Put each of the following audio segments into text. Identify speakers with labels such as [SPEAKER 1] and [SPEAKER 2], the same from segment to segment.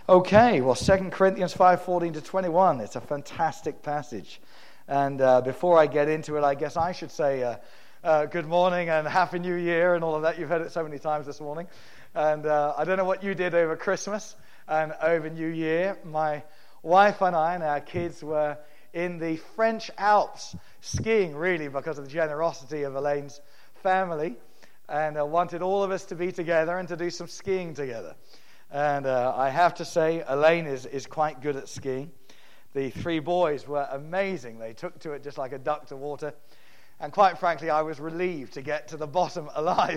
[SPEAKER 1] Okay, well, 2 Corinthians 5:14 to 21. It's a fantastic passage. And before I get into it, I guess I should say good morning and Happy New Year and all of that. You've heard it so many times this morning. And I don't know what you did over Christmas and over New Year. My wife and I and our kids were in the French Alps skiing, really, because of the generosity of Elaine's family. And wanted all of us to be together and to do some skiing together. And I have to say, Elaine is quite good at skiing. The three boys were amazing. They took to it just like a duck to water. And quite frankly, I was relieved to get to the bottom alive.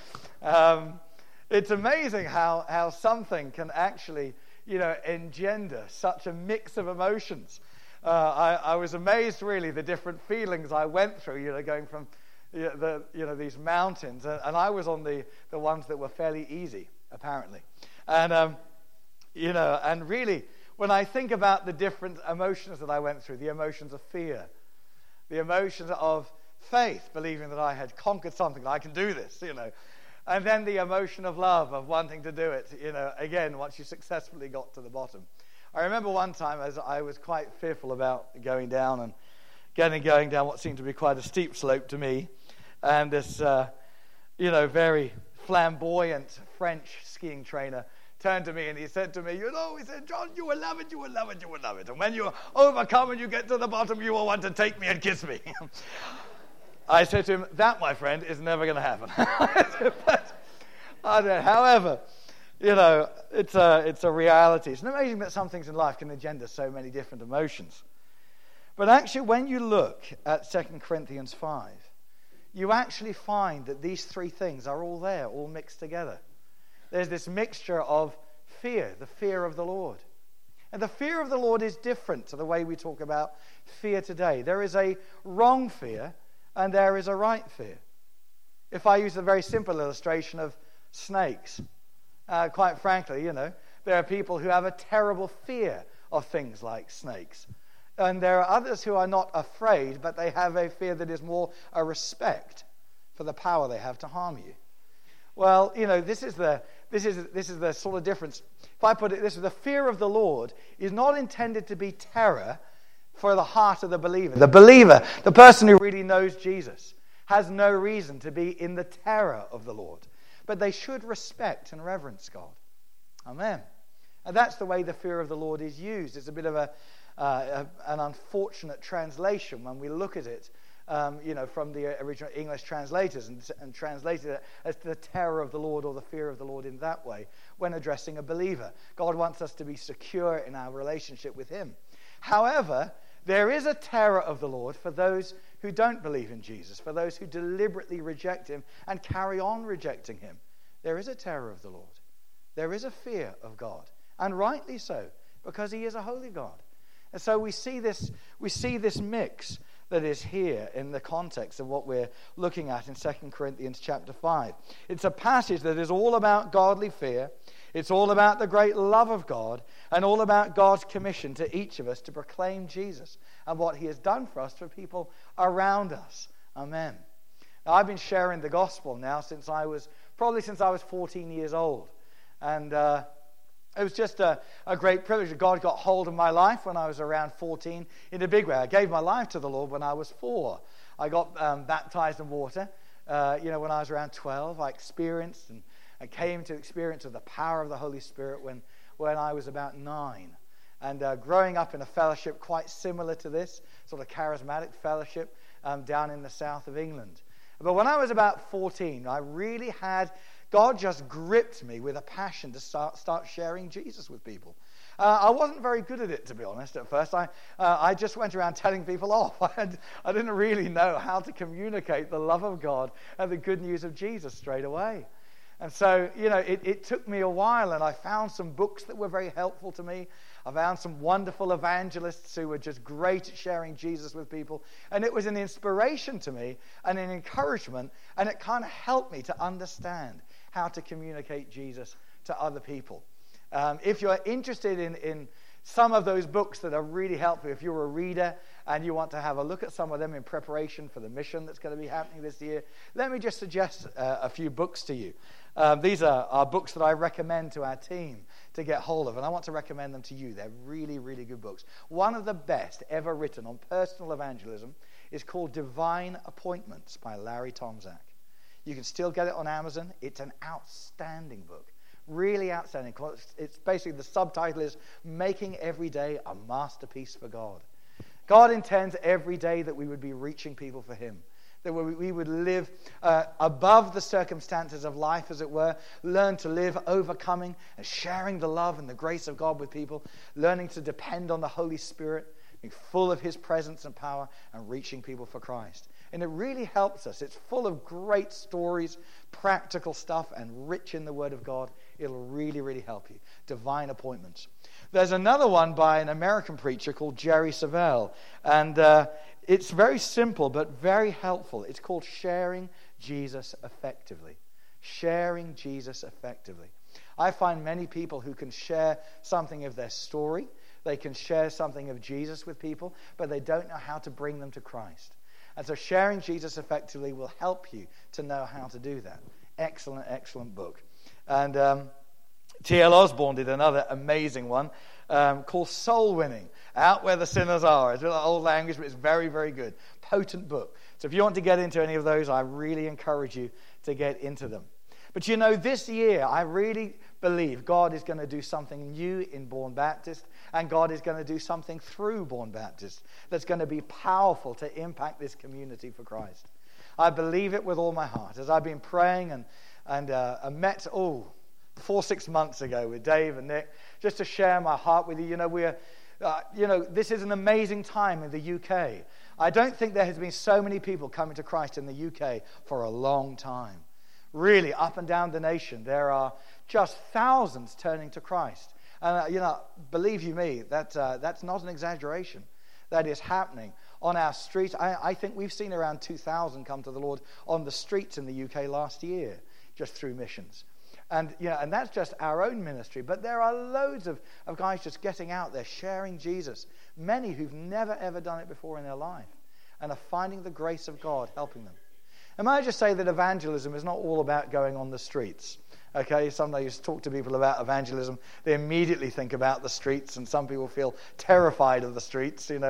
[SPEAKER 1] It's amazing how something can actually, engender such a mix of emotions. I was amazed, really, the different feelings I went through, going from these mountains. And I was on the ones that were fairly easy, apparently. And, and really, when I think about the different emotions that I went through, the emotions of fear, the emotions of faith, believing that I had conquered something, that I can do this, and then the emotion of love, of wanting to do it, again, once you successfully got to the bottom. I remember one time as I was quite fearful about going down and going down what seemed to be quite a steep slope to me, and this, very flamboyant French skiing trainer turned to me and he said to me, John, you will love it, you will love it, you will love it. And when you overcome and you get to the bottom, you will want to take me and kiss me. I said to him, that, my friend, is never going to happen. However, it's a reality. It's amazing that some things in life can engender so many different emotions. But actually, when you look at 2 Corinthians 5, you actually find that these three things are all there, all mixed together. There's this mixture of fear, the fear of the Lord. And the fear of the Lord is different to the way we talk about fear today. There is a wrong fear and there is a right fear. If I use a very simple illustration of snakes, quite frankly, there are people who have a terrible fear of things like snakes. And there are others who are not afraid, but they have a fear that is more a respect for the power they have to harm you. Well, this is the sort of difference. If I put it this way, the fear of the Lord is not intended to be terror for the heart of the believer. The believer, the person who really knows Jesus, has no reason to be in the terror of the Lord. But they should respect and reverence God. Amen. And that's the way the fear of the Lord is used. It's a bit of an unfortunate translation when we look at it, from the original English translators and translated it as the terror of the Lord or the fear of the Lord in that way when addressing a believer. God wants us to be secure in our relationship with Him. However, there is a terror of the Lord for those who don't believe in Jesus, for those who deliberately reject Him and carry on rejecting Him. There is a terror of the Lord. There is a fear of God, and rightly so, because He is a holy God. And so we see this mix that is here in the context of what we're looking at in 2 Corinthians chapter 5. It's a passage that is all about godly fear. It's all about the great love of God and all about God's commission to each of us to proclaim Jesus and what He has done for us for people around us. Amen. Now, I've been sharing the gospel now since I was 14 years old. And it was just a great privilege that God got hold of my life when I was around 14 in a big way. I gave my life to the Lord when I was 4. I got baptized in water, when I was around 12. I experienced and I came to experience of the power of the Holy Spirit when I was about 9. And growing up in a fellowship quite similar to this, sort of charismatic fellowship down in the south of England. But when I was about 14, I really had... God just gripped me with a passion to start sharing Jesus with people. I wasn't very good at it, to be honest, at first. I just went around telling people off. I didn't really know how to communicate the love of God and the good news of Jesus straight away. And so, it took me a while, and I found some books that were very helpful to me. I found some wonderful evangelists who were just great at sharing Jesus with people. And it was an inspiration to me and an encouragement, and it kind of helped me to understand how to communicate Jesus to other people. If you're interested in some of those books that are really helpful, if you're a reader and you want to have a look at some of them in preparation for the mission that's going to be happening this year, let me just suggest a few books to you. These are books that I recommend to our team to get hold of, and I want to recommend them to you. They're really, really good books. One of the best ever written on personal evangelism is called Divine Appointments by Larry Tomczak. You can still get it on Amazon. It's an outstanding book. Really outstanding. It's basically, the subtitle is Making Every Day a Masterpiece for God. God intends every day that we would be reaching people for Him, that we would live above the circumstances of life, as it were, learn to live overcoming and sharing the love and the grace of God with people, learning to depend on the Holy Spirit, being full of His presence and power, and reaching people for Christ. And it really helps us. It's full of great stories, practical stuff, and rich in the Word of God. It'll really, really help you. Divine Appointments. There's another one by an American preacher called Jerry Savelle, and it's very simple but very helpful. It's called Sharing Jesus Effectively. Sharing Jesus Effectively. I find many people who can share something of their story, they can share something of Jesus with people, but they don't know how to bring them to Christ. And so Sharing Jesus Effectively will help you to know how to do that. Excellent, excellent book. And T.L. Osborne did another amazing one called Soul Winning, Out Where the Sinners Are. It's a little old language, but it's very, very good. Potent book. So if you want to get into any of those, I really encourage you to get into them. But you know, this year, I really believe God is going to do something new in Bourne Baptist, and God is going to do something through Bourne Baptist that's going to be powerful to impact this community for Christ. I believe it with all my heart. As I've been praying and I met 4-6 months ago with Dave and Nick, just to share my heart with you. You know, this is an amazing time in the UK. I don't think there has been so many people coming to Christ in the UK for a long time. Really, up and down the nation, there are just thousands turning to Christ. And, believe you me, that's not an exaggeration. That is happening on our streets. I think we've seen around 2,000 come to the Lord on the streets in the UK last year, just through missions. And that's just our own ministry. But there are loads of guys just getting out there, sharing Jesus. Many who've never, ever done it before in their life, and are finding the grace of God helping them. And may I just say that evangelism is not all about going on the streets. Okay, sometimes you talk to people about evangelism, they immediately think about the streets, and some people feel terrified of the streets, and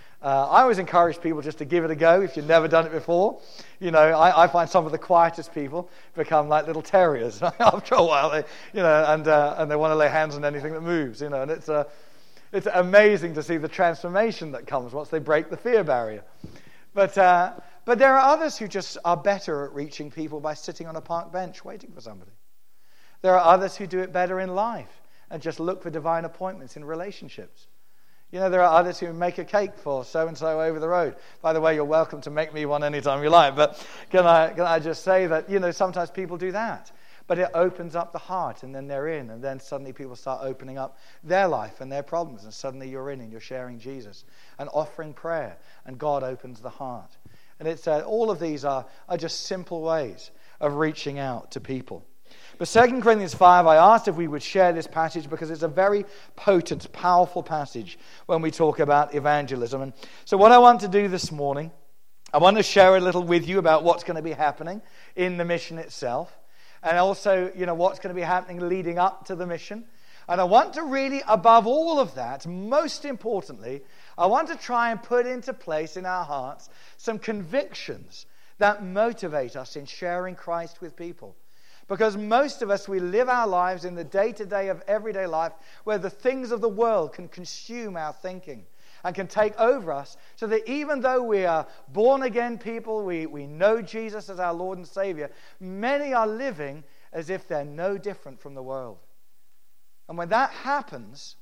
[SPEAKER 1] I always encourage people just to give it a go if you've never done it before. I find some of the quietest people become like little terriers after a while. And they want to lay hands on anything that moves. And it's amazing to see the transformation that comes once they break the fear barrier. But there are others who just are better at reaching people by sitting on a park bench waiting for somebody. There are others who do it better in life and just look for divine appointments in relationships. There are others who make a cake for so-and-so over the road. By the way, you're welcome to make me one anytime you like. But can I just say that, sometimes people do that. But it opens up the heart, and then they're in. And then suddenly people start opening up their life and their problems. And suddenly you're in and you're sharing Jesus and offering prayer. And God opens the heart. And it's all of these are just simple ways of reaching out to people. But 2 Corinthians 5, I asked if we would share this passage because it's a very potent, powerful passage when we talk about evangelism. And so what I want to do this morning, I want to share a little with you about what's going to be happening in the mission itself. And also, what's going to be happening leading up to the mission. And I want to really, above all of that, most importantly, I want to try and put into place in our hearts some convictions that motivate us in sharing Christ with people. Because most of us, we live our lives in the day-to-day of everyday life where the things of the world can consume our thinking and can take over us, so that even though we are born-again people, we know Jesus as our Lord and Savior, many are living as if they're no different from the world. And when that happens,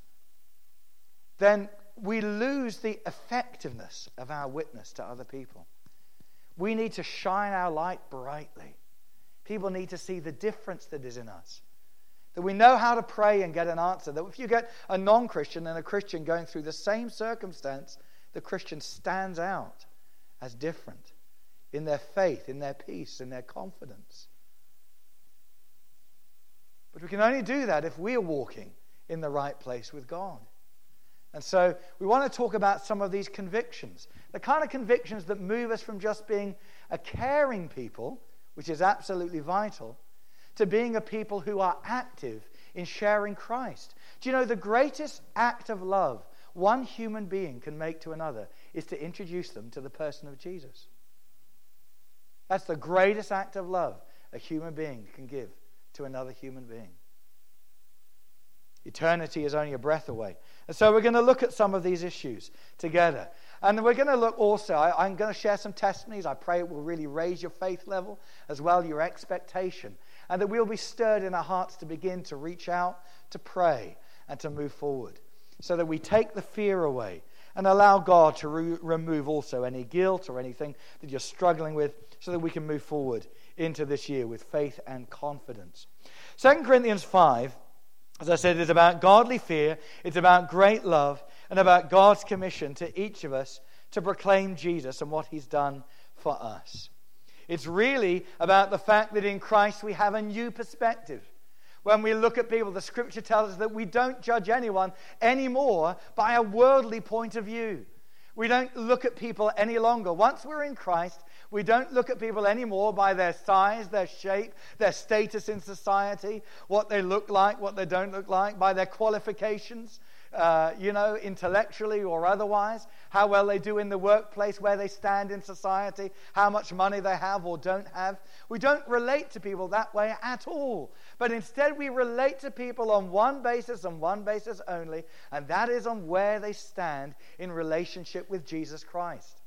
[SPEAKER 1] then we lose the effectiveness of our witness to other people. We need to shine our light brightly. People need to see the difference that is in us. That we know how to pray and get an answer. That if you get a non-Christian and a Christian going through the same circumstance, the Christian stands out as different in their faith, in their peace, in their confidence. But we can only do that if we are walking in the right place with God. And so we want to talk about some of these convictions. The kind of convictions that move us from just being a caring people, which is absolutely vital, to being a people who are active in sharing Christ. Do you know the greatest act of love one human being can make to another is to introduce them to the person of Jesus? That's the greatest act of love a human being can give to another human being. Eternity is only a breath away. And so we're going to look at some of these issues together. And we're going to look also, I'm going to share some testimonies. I pray it will really raise your faith level as well, your expectation. And that we'll be stirred in our hearts to begin to reach out, to pray, and to move forward. So that we take the fear away and allow God to remove also any guilt or anything that you're struggling with, so that we can move forward into this year with faith and confidence. 2 Corinthians 5, as I said, is about godly fear, it's about great love, and about God's commission to each of us to proclaim Jesus and what he's done for us. It's really about the fact that in Christ we have a new perspective. When we look at people, the scripture tells us that we don't judge anyone anymore by a worldly point of view. We don't look at people any longer. Once we're in Christ, we don't look at people anymore by their size, their shape, their status in society, what they look like, what they don't look like, by their qualifications, intellectually or otherwise, how well they do in the workplace, where they stand in society, how much money they have or don't have. We don't relate to people that way at all. But instead we relate to people on one basis and one basis only, and that is on where they stand in relationship with Jesus Christ.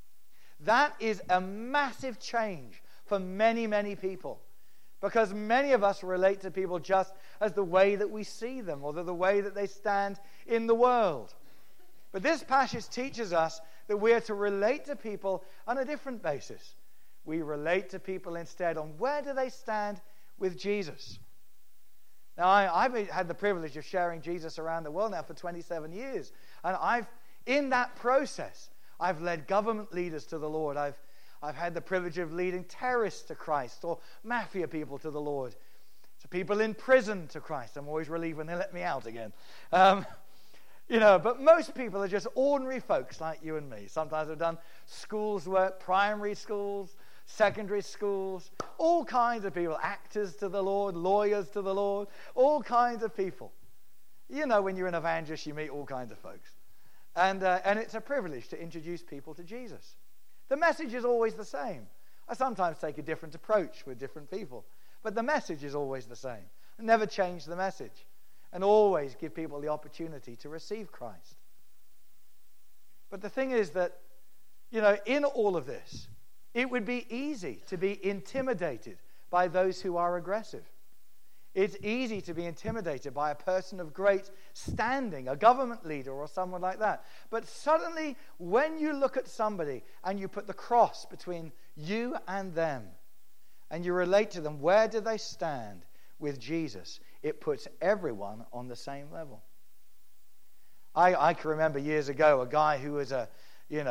[SPEAKER 1] That is a massive change for many, many people. Because many of us relate to people just as the way that we see them or the way that they stand in the world. But this passage teaches us that we are to relate to people on a different basis. We relate to people instead on where do they stand with Jesus. Now, I've had the privilege of sharing Jesus around the world now for 27 years. And in that process, I've led government leaders to the Lord. I've had the privilege of leading terrorists to Christ, or mafia people to the Lord, to people in prison to Christ. I'm always relieved when they let me out again. But most people are just ordinary folks like you and me. Sometimes I've done schools work, primary schools, secondary schools, all kinds of people, actors to the Lord, lawyers to the Lord, all kinds of people. When you're an evangelist, you meet all kinds of folks. And it's a privilege to introduce people to Jesus. The message is always the same. I sometimes take a different approach with different people, but the message is always the same. I never change the message, and always give people the opportunity to receive Christ. But the thing is that, in all of this, it would be easy to be intimidated by those who are aggressive. It's easy to be intimidated by a person of great standing, a government leader or someone like that. But suddenly, when you look at somebody and you put the cross between you and them, and you relate to them, where do they stand with Jesus? It puts everyone on the same level. I can remember years ago a guy who was he's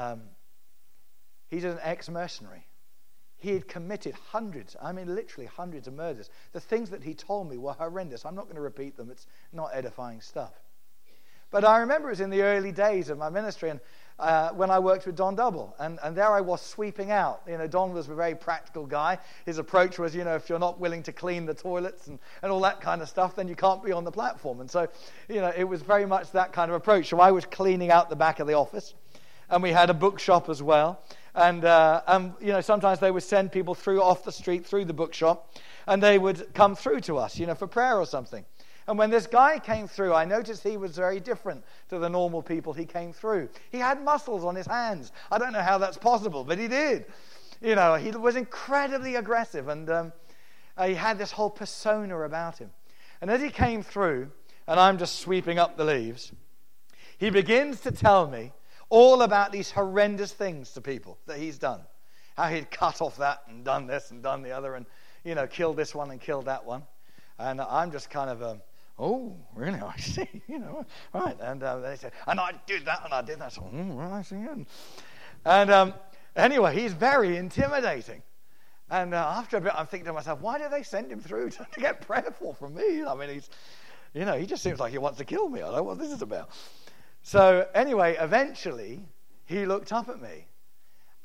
[SPEAKER 1] an ex-mercenary. He had committed literally hundreds of murders. The things that he told me were horrendous. I'm not going to repeat them. It's not edifying stuff. But I remember it was in the early days of my ministry, and when I worked with Don Double. And there I was sweeping out. Don was a very practical guy. His approach was, if you're not willing to clean the toilets and all that kind of stuff, then you can't be on the platform. And so, it was very much that kind of approach. So I was cleaning out the back of the office. And we had a bookshop as well. And sometimes they would send people off the street through the bookshop, and they would come through to us, for prayer or something. And when this guy came through, I noticed he was very different to the normal people he came through. He had muscles on his hands. I don't know how that's possible, but he did. He was incredibly aggressive, and he had this whole persona about him. And as he came through, and I'm just sweeping up the leaves, he begins to tell me all about these horrendous things to people that he's done. How he'd cut off that and done this and done the other and, killed this one and killed that one. And I'm just kind of, oh, really? I see, right. And they said, and I did that and I did that. So, well, I see. And anyway, he's very intimidating. And after a bit, I'm thinking to myself, why did they send him through to get prayer for from me? I mean, he just seems like he wants to kill me. I don't know what this is about. So anyway, eventually, he looked up at me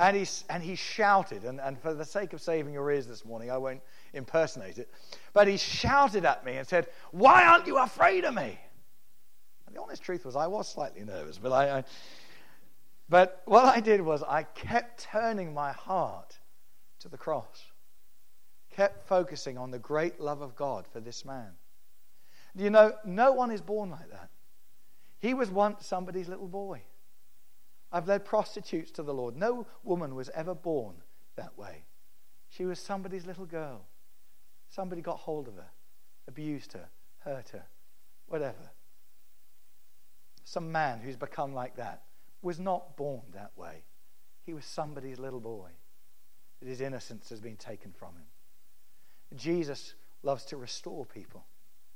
[SPEAKER 1] And he shouted, and for the sake of saving your ears this morning, I won't impersonate it, but he shouted at me and said, "Why aren't you afraid of me?" And the honest truth was I was slightly nervous, but what I did was I kept turning my heart to the cross, kept focusing on the great love of God for this man. You know, no one is born like that. He was once somebody's little boy. I've led prostitutes to the Lord. No woman was ever born that way. She was somebody's little girl. Somebody got hold of her, abused her, hurt her, whatever. Some man who's become like that was not born that way. He was somebody's little boy. His innocence has been taken from him. Jesus loves to restore people.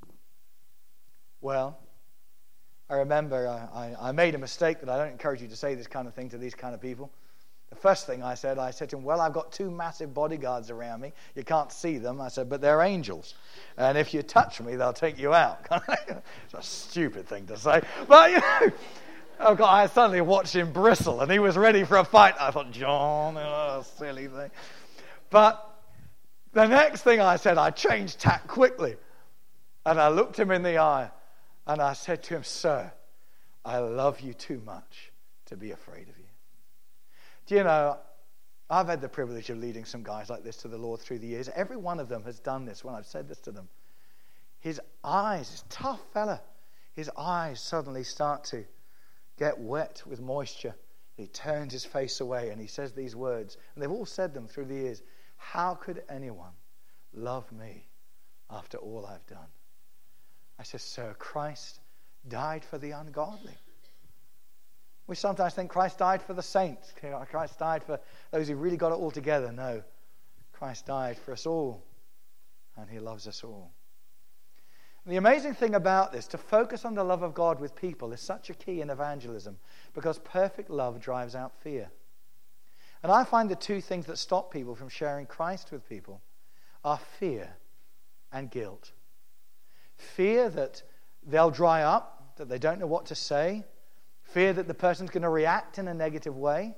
[SPEAKER 1] Well, I remember I made a mistake that I don't encourage you to say this kind of thing to these kind of people. The first thing I said to him, well, I've got 2 massive bodyguards around me. You can't see them. I said, but they're angels. And if you touch me, they'll take you out. It's a stupid thing to say. But, you know, I suddenly watched him bristle, and he was ready for a fight. I thought, John, silly thing. But the next thing I said, I changed tack quickly. And I looked him in the eye, and I said to him, "Sir, I love you too much to be afraid of you." Do you know, I've had the privilege of leading some guys like this to the Lord through the years. Every one of them has done this when I've said this to them. His eyes, this tough fella, his eyes suddenly start to get wet with moisture. He turns his face away and he says these words, and they've all said them through the years. "How could anyone love me after all I've done?" I said, "Sir, Christ died for the ungodly." We sometimes think Christ died for the saints. Christ died for those who really got it all together. No, Christ died for us all, and he loves us all. And the amazing thing about this, to focus on the love of God with people, is such a key in evangelism, because perfect love drives out fear. And I find the 2 things that stop people from sharing Christ with people are fear and guilt. Fear that they'll dry up, that they don't know what to say. Fear that the person's going to react in a negative way.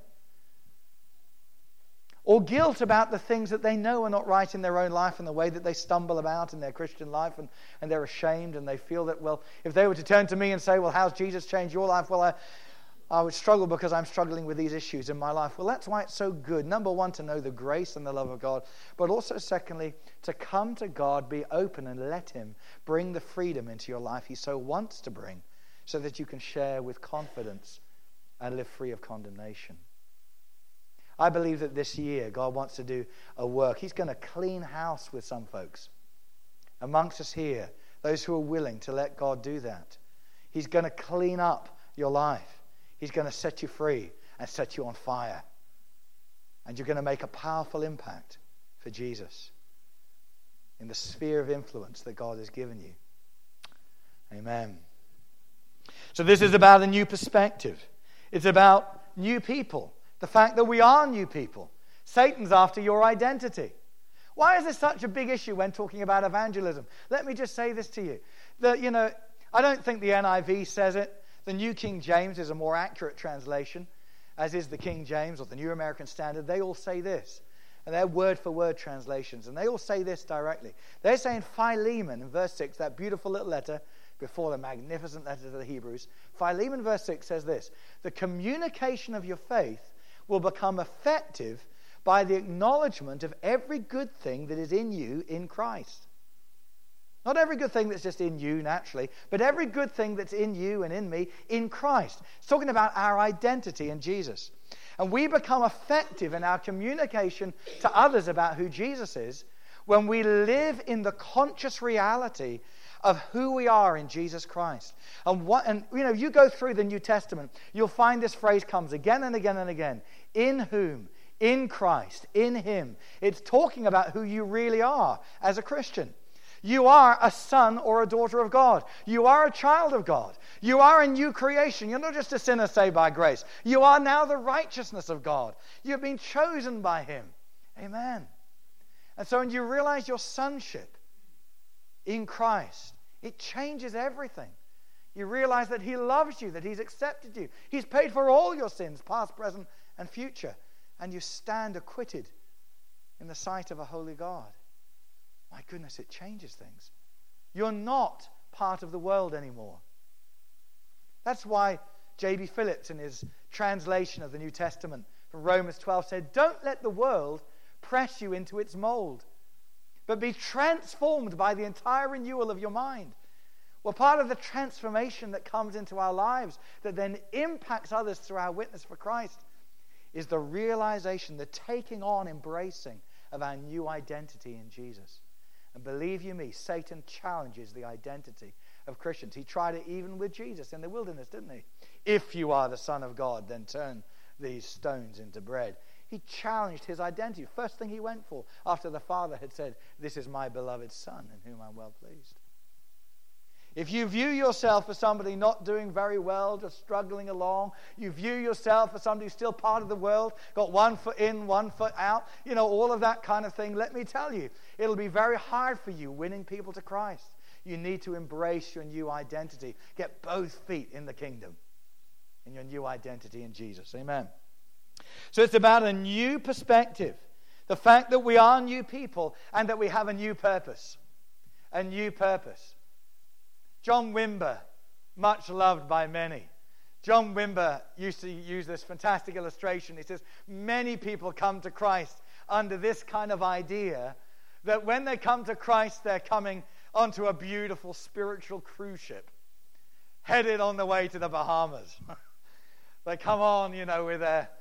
[SPEAKER 1] Or guilt about the things that they know are not right in their own life and the way that they stumble about in their Christian life, and they're ashamed, and they feel that, well, if they were to turn to me and say, "Well, how's Jesus changed your life?" Well, I would struggle because I'm struggling with these issues in my life. Well, that's why it's so good. Number 1, to know the grace and the love of God. But also, secondly, to come to God, be open, and let him bring the freedom into your life he so wants to bring, so that you can share with confidence and live free of condemnation. I believe that this year God wants to do a work. He's going to clean house with some folks amongst us here, those who are willing to let God do that. He's going to clean up your life. He's going to set you free and set you on fire. And you're going to make a powerful impact for Jesus in the sphere of influence that God has given you. Amen. So this is about a new perspective. It's about new people. The fact that we are new people. Satan's after your identity. Why is this such a big issue when talking about evangelism? Let me just say this to you. I don't think the NIV says it. The New King James is a more accurate translation, as is the King James or the New American Standard. They all say this. And they're word-for-word translations. And they all say this directly. They're saying Philemon in verse 6, that beautiful little letter before the magnificent letter to the Hebrews. Philemon verse 6 says this: "The communication of your faith will become effective by the acknowledgement of every good thing that is in you in Christ." Not every good thing that's just in you naturally, but every good thing that's in you and in me in Christ. It's talking about our identity in Jesus. And we become effective in our communication to others about who Jesus is when we live in the conscious reality of who we are in Jesus Christ. And you go through the New Testament, you'll find this phrase comes again and again and again. In whom? In Christ. In him. It's talking about who you really are as a Christian. You are a son or a daughter of God. You are a child of God. You are a new creation. You're not just a sinner saved by grace. You are now the righteousness of God. You've been chosen by him. Amen. And so when you realize your sonship in Christ, it changes everything. You realize that he loves you, that he's accepted you. He's paid for all your sins, past, present, and future. and you stand acquitted in the sight of a holy God, my goodness, it changes things. You're not part of the world anymore. That's why J.B. Phillips, in his translation of the New Testament from Romans 12, said, "Don't let the world press you into its mold, but be transformed by the entire renewal of your mind." Well, part of the transformation that comes into our lives that then impacts others through our witness for Christ is the realization, the taking on, embracing of our new identity in Jesus. And believe you me, Satan challenges the identity of Christians. He tried it even with Jesus in the wilderness, didn't he? If you are the Son of God, then turn these stones into bread. He challenged his identity. First thing he went for after the Father had said, "This is my beloved Son in whom I'm well pleased." If you view yourself as somebody not doing very well, just struggling along, you view yourself as somebody who's still part of the world, got one foot in, one foot out, all of that kind of thing, let me tell you, it'll be very hard for you winning people to Christ. You need to embrace your new identity. Get both feet in the kingdom, in your new identity in Jesus. Amen. So it's about a new perspective. The fact that we are new people and that we have a new purpose. A new purpose. John Wimber, much loved by many. John Wimber used to use this fantastic illustration. He says, many people come to Christ under this kind of idea that when they come to Christ, they're coming onto a beautiful spiritual cruise ship, headed on the way to the Bahamas. They come on, with their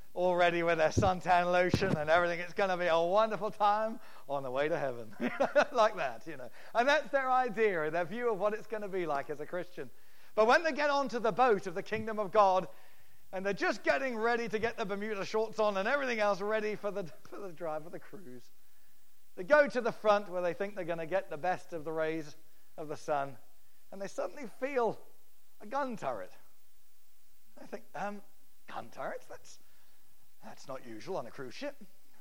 [SPEAKER 1] suntan lotion and everything. It's going to be a wonderful time on the way to heaven. Like that, And that's their idea, their view of what it's going to be like as a Christian. But when they get onto the boat of the kingdom of God, and they're just getting ready to get the Bermuda shorts on and everything else ready for the drive of the cruise, they go to the front where they think they're going to get the best of the rays of the sun, and they suddenly feel a gun turret. They think, gun turrets? That's not usual on a cruise ship.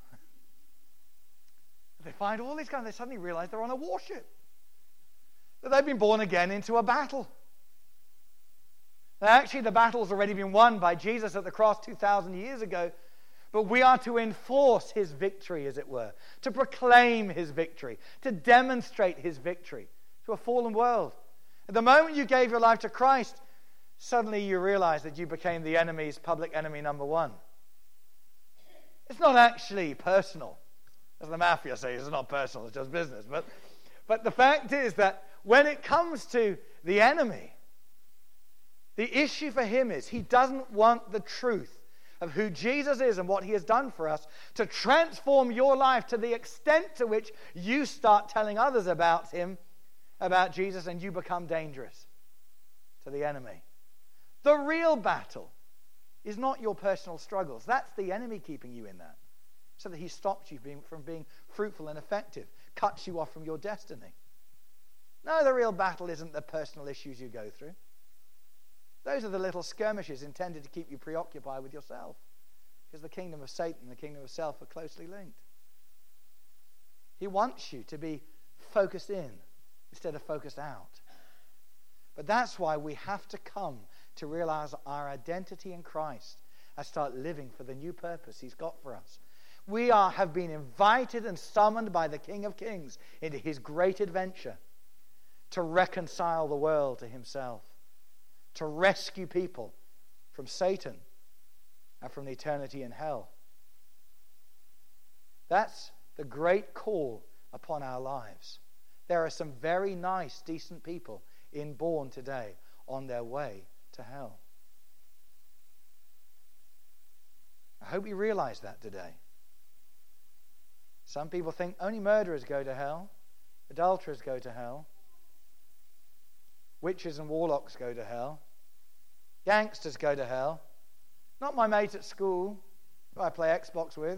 [SPEAKER 1] They find all these guns, they suddenly realize they're on a warship. That they've been born again into a battle. Now, actually, the battle's already been won by Jesus at the cross 2,000 years ago, but we are to enforce his victory, as it were, to proclaim his victory, to demonstrate his victory to a fallen world. At the moment you gave your life to Christ, suddenly you realize that you became the enemy's public enemy number one. It's not actually personal. As the mafia says, it's not personal, it's just business. But the fact is that when it comes to the enemy, the issue for him is he doesn't want the truth of who Jesus is and what he has done for us to transform your life to the extent to which you start telling others about him, about Jesus, and you become dangerous to the enemy. The real battle is not your personal struggles. That's the enemy keeping you in that, so that he stops you from being fruitful and effective, cuts you off from your destiny. No, the real battle isn't the personal issues you go through. Those are the little skirmishes intended to keep you preoccupied with yourself, because the kingdom of Satan and the kingdom of self are closely linked. He wants you to be focused in instead of focused out. But that's why we have to come to realize our identity in Christ and start living for the new purpose he's got for us. We have been invited and summoned by the King of Kings into his great adventure to reconcile the world to himself, to rescue people from Satan and from the eternity in hell. That's the great call upon our lives. There are some very nice, decent people inborn today on their way to hell. I hope you realize that today. Some people think only murderers go to hell, adulterers go to hell, witches and warlocks go to hell, gangsters go to hell, not my mate at school who I play Xbox with,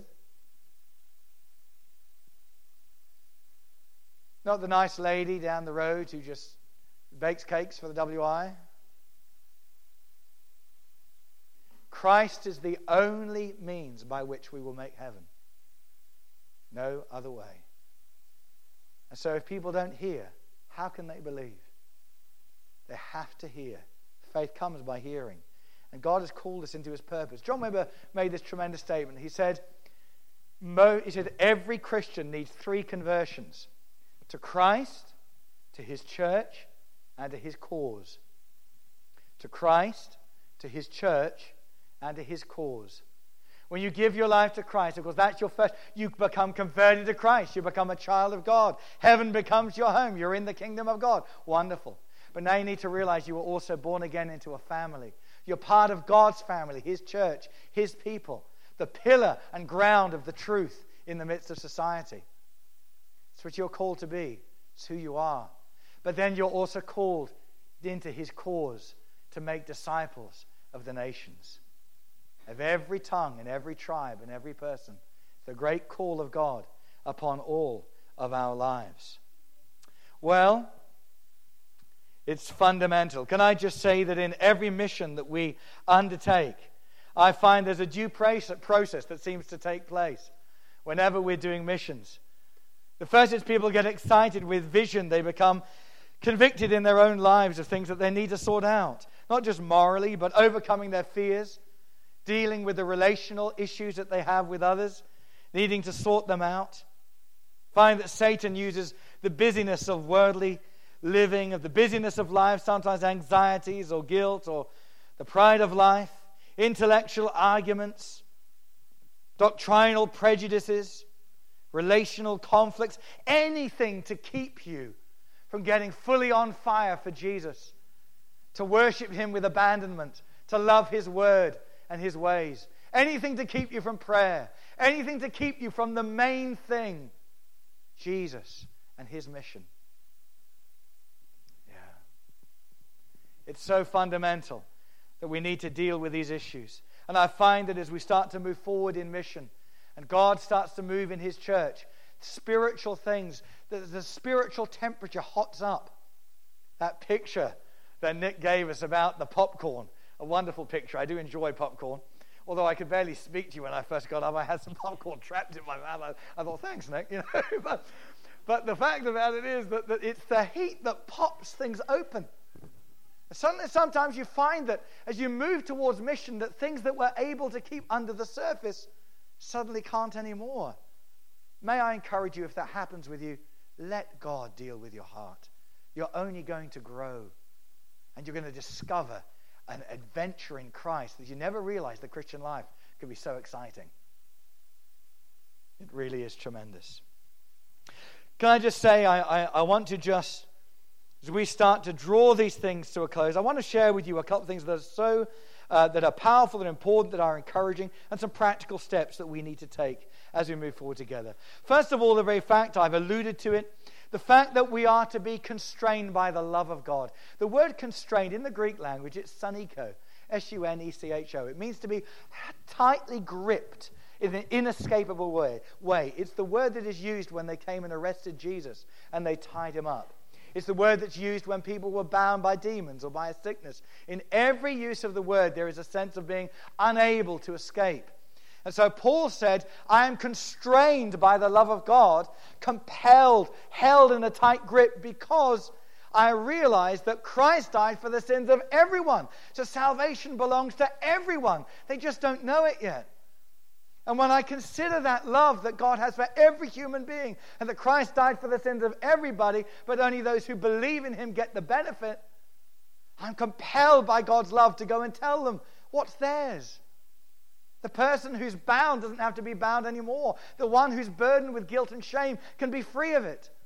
[SPEAKER 1] not the nice lady down the road who just bakes cakes for the WI. Christ is the only means by which we will make heaven. No other way. And so if people don't hear, how can they believe? They have to hear. Faith comes by hearing, And God has called us into his purpose. John Wimber made this tremendous statement. He said, every Christian needs 3 conversions: to Christ, to his church, and to his cause. To Christ, to his church, and to his cause. When you give your life to Christ, of course, that's your first. You become converted to Christ. You become a child of God. Heaven becomes your home. You're in the kingdom of God. Wonderful. But now you need to realize you were also born again into a family. You're part of God's family, his church, his people, the pillar and ground of the truth in the midst of society. It's what you're called to be. It's who you are. But then you're also called into his cause to make disciples of the nations, of every tongue and every tribe and every person. The great call of God upon all of our lives. Well, it's fundamental. Can I just say that in every mission that we undertake, I find there's a due process that seems to take place whenever we're doing missions. The first is people get excited with vision. They become convicted in their own lives of things that they need to sort out. Not just morally, but overcoming their fears, dealing with the relational issues that they have with others, needing to sort them out. Find that Satan uses the busyness of worldly living, of the busyness of life, sometimes anxieties or guilt or the pride of life, intellectual arguments, doctrinal prejudices, relational conflicts, anything to keep you from getting fully on fire for Jesus, to worship him with abandonment, to love his word and his ways. Anything to keep you from prayer, anything to keep you from the main thing, Jesus and his mission. It's so fundamental that we need to deal with these issues. And I find that as we start to move forward in mission and God starts to move in his church, spiritual things, the spiritual temperature hots up. That picture that Nick gave us about the popcorn, a wonderful picture. I do enjoy popcorn. Although I could barely speak to you when I first got up, I had some popcorn trapped in my mouth. I thought, thanks, Nick. But the fact about it is that it's the heat that pops things open. Suddenly, sometimes you find that as you move towards mission, that things that were able to keep under the surface suddenly can't anymore. May I encourage you, if that happens with you, let God deal with your heart. You're only going to grow, and you're going to discover an adventure in Christ that you never realized the Christian life could be so exciting. It really is tremendous. Can I just say, I want to just, as we start to draw these things to a close, I want to share with you a couple of things that are so that are powerful and important, that are encouraging, and some practical steps that we need to take as we move forward together. First of all, the very fact, I've alluded to it, the fact that we are to be constrained by the love of God. The word constrained in the Greek language, it's suneko, S-U-N-E-C-H-O. It means to be tightly gripped in an inescapable way. It's the word that is used when they came and arrested Jesus and they tied him up. It's the word that's used when people were bound by demons or by a sickness. In every use of the word, there is a sense of being unable to escape. And so Paul said, I am constrained by the love of God, compelled, held in a tight grip, because I realize that Christ died for the sins of everyone. So salvation belongs to everyone. They just don't know it yet. And when I consider that love that God has for every human being, and that Christ died for the sins of everybody, but only those who believe in him get the benefit, I'm compelled by God's love to go and tell them what's theirs. The person who's bound doesn't have to be bound anymore. The one who's burdened with guilt and shame can be free of it.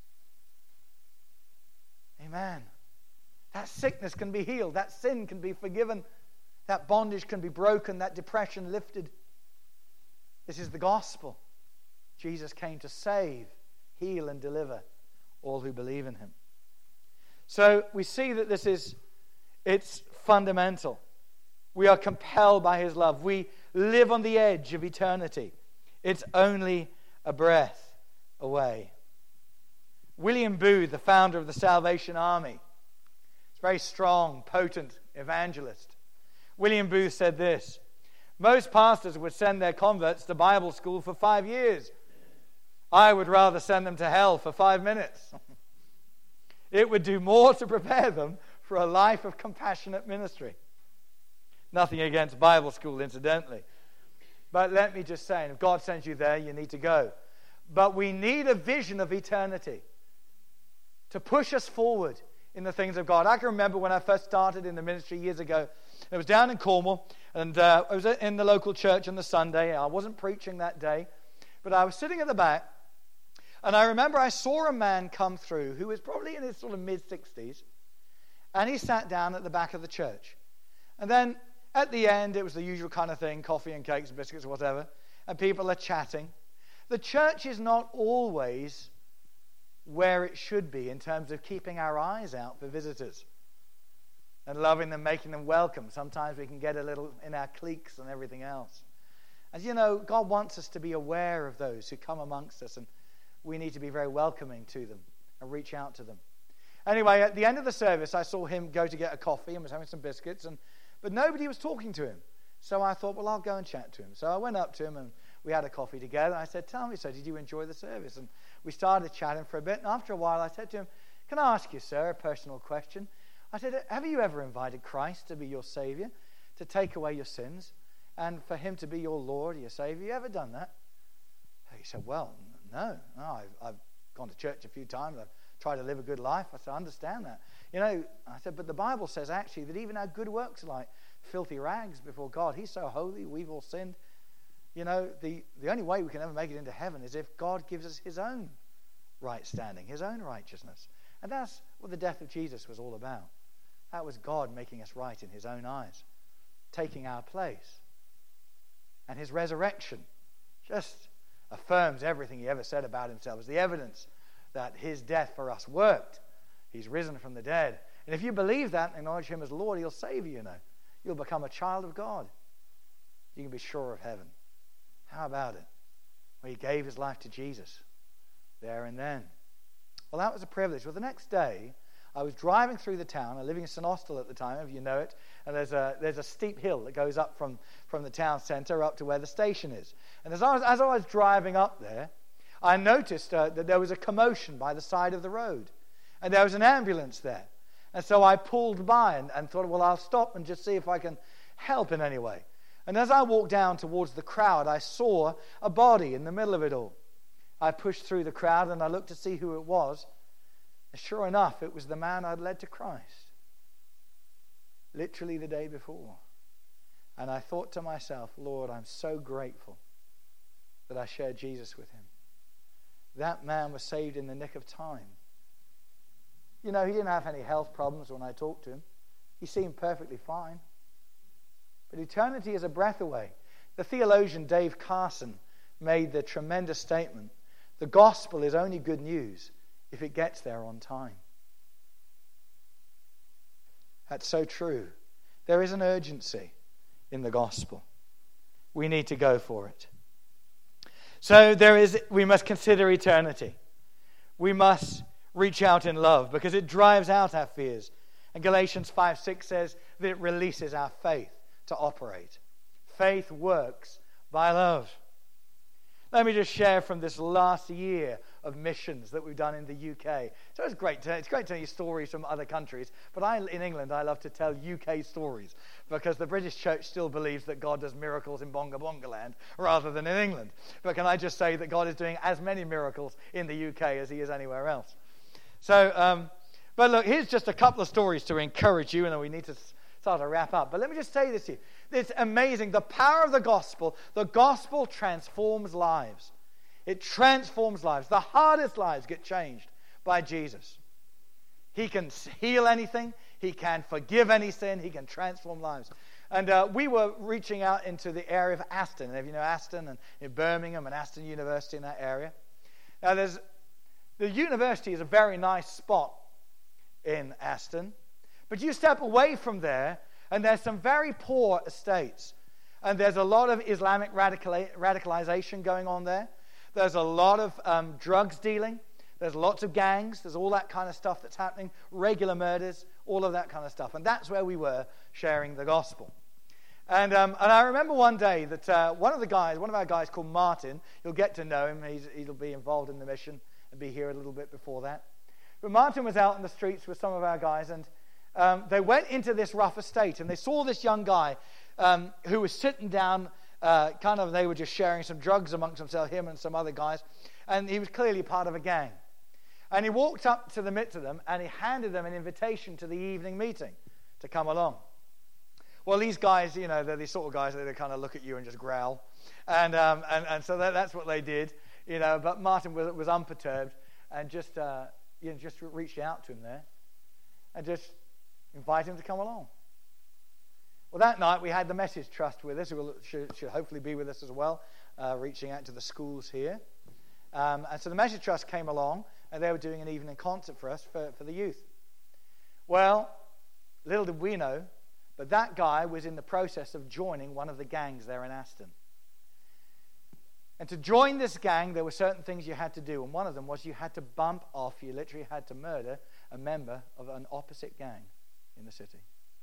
[SPEAKER 1] Amen. That sickness can be healed. That sin can be forgiven. That bondage can be broken. That depression lifted. This is the gospel. Jesus came to save, heal, and deliver all who believe in him. So we see that it's fundamental. We are compelled by his love. We live on the edge of eternity. It's only a breath away. William Booth, the founder of the Salvation Army, is a very strong, potent evangelist. William Booth said this: most pastors would send their converts to Bible school for 5 years. I would rather send them to hell for 5 minutes. It would do more to prepare them for a life of compassionate ministry. Nothing against Bible school, incidentally. But let me just say, if God sends you there, you need to go. But we need a vision of eternity to push us forward in the things of God. I can remember when I first started in the ministry years ago. It was down in Cornwall, and I was in the local church on the Sunday. I wasn't preaching that day, but I was sitting at the back, and I remember I saw a man come through who was probably in his sort of mid-60s, and he sat down at the back of the church. And then at the end, it was the usual kind of thing, coffee and cakes and biscuits or whatever, and people are chatting. The church is not always where it should be in terms of keeping our eyes out for visitors and loving them, making them welcome. Sometimes we can get a little in our cliques and everything else. And you know, God wants us to be aware of those who come amongst us, and we need to be very welcoming to them and reach out to them. Anyway, at the end of the service, I saw him go to get a coffee and was having some biscuits, but nobody was talking to him. So I thought, well, I'll go and chat to him. So I went up to him and we had a coffee together. I said, tell me, so did you enjoy the service? And we started chatting for a bit. And after a while, I said to him, can I ask you, sir, a personal question? I said, have you ever invited Christ to be your Savior, to take away your sins, and for him to be your Lord, your Savior? Have you ever done that? He said, well, no. I've gone to church a few times. I've tried to live a good life. I said, I understand that. You know, I said, but the Bible says actually that even our good works are like filthy rags before God. He's so holy, we've all sinned. You know, the only way we can ever make it into heaven is if God gives us his own right standing, his own righteousness. And that's what the death of Jesus was all about. That was God making us right in his own eyes, taking our place. And his resurrection just affirms everything he ever said about himself. It's the evidence that his death for us worked. He's risen from the dead. And if you believe that and acknowledge him as Lord, he'll save you, you know. You'll become a child of God. You can be sure of heaven. How about it? Well, he gave his life to Jesus there and then. Well, that was a privilege. Well, the next day, I was driving through the town. I was living in St. Austell at the time, if you know it. And there's a steep hill that goes up from the town centre up to where the station is. And as I was driving up there, I noticed that there was a commotion by the side of the road. And there was an ambulance there. And so I pulled by and thought, well, I'll stop and just see if I can help in any way. And as I walked down towards the crowd, I saw a body in the middle of it all. I pushed through the crowd and I looked to see who it was. And sure enough, it was the man I'd led to Christ. Literally the day before. And I thought to myself, Lord, I'm so grateful that I shared Jesus with him. That man was saved in the nick of time. You know, he didn't have any health problems when I talked to him. He seemed perfectly fine. But eternity is a breath away. The theologian Dave Carson made the tremendous statement, the gospel is only good news if it gets there on time. That's so true. There is an urgency in the gospel. We need to go for it. So we must consider eternity. We must reach out in love because it drives out our fears. And Galatians 5:6 says that it releases our faith to operate. Faith works by love. Let me just share from this last year of missions that we've done in the UK. So it's great to tell you stories from other countries, but in England I love to tell UK stories because the British church still believes that God does miracles in Bonga Bonga land rather than in England. But can I just say that God is doing as many miracles in the UK as he is anywhere else. So, but look, here's just a couple of stories to encourage you, and then we need to start to wrap up. But let me just say this to you. It's amazing. The power of the gospel transforms lives. It transforms lives. The hardest lives get changed by Jesus. He can heal anything. He can forgive any sin. He can transform lives. And we were reaching out into the area of Aston. And if you know Aston and in Birmingham and Aston University in that area. Now the university is a very nice spot in Aston. But you step away from there, and there's some very poor estates. And there's a lot of Islamic radicalization going on there. There's a lot of drugs dealing. There's lots of gangs. There's all that kind of stuff that's happening. Regular murders, all of that kind of stuff. And that's where we were sharing the gospel. And I remember one day that one of our guys called Martin, you'll get to know him. He'll be involved in the mission and be here a little bit before that. But Martin was out in the streets with some of our guys, and they went into this rough estate, and they saw this young guy who was sitting down, they were just sharing some drugs amongst themselves, him and some other guys, and he was clearly part of a gang. And he walked up to the midst of them, and he handed them an invitation to the evening meeting to come along. Well, these guys, they're these sort of guys that they kind of look at you and just growl. And so that's what they did, But Martin was unperturbed and just reached out to him there and just invited him to come along. Well, that night we had the Message Trust with us, who should hopefully be with us as well, reaching out to the schools here. And so the Message Trust came along, and they were doing an evening concert for us, for the youth. Well, little did we know, but that guy was in the process of joining one of the gangs there in Aston. And to join this gang, there were certain things you had to do, and one of them was you had to bump off, you literally had to murder a member of an opposite gang in the city.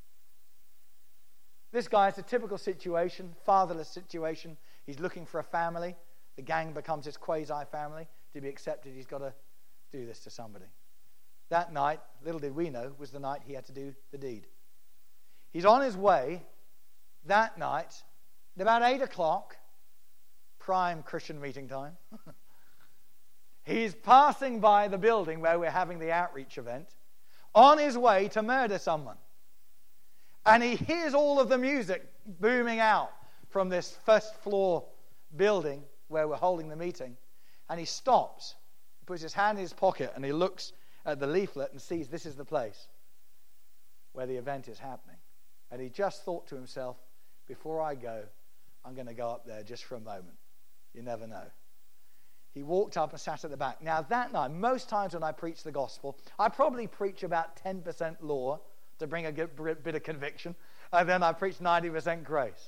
[SPEAKER 1] This guy is a typical situation, fatherless situation. He's looking for a family. The gang becomes his quasi-family. To be accepted, he's got to do this to somebody. That night, little did we know, was the night he had to do the deed. He's on his way that night at about 8 o'clock, prime Christian meeting time. He's passing by the building where we're having the outreach event, on his way to murder someone. And he hears all of the music booming out from this first floor building where we're holding the meeting. And he stops, puts his hand in his pocket, and he looks at the leaflet and sees this is the place where the event is happening. And he just thought to himself, before I go, I'm going to go up there just for a moment. You never know. He walked up and sat at the back. Now that night, most times when I preach the gospel, I probably preach about 10% law to bring a good bit of conviction, and then I preach 90% grace.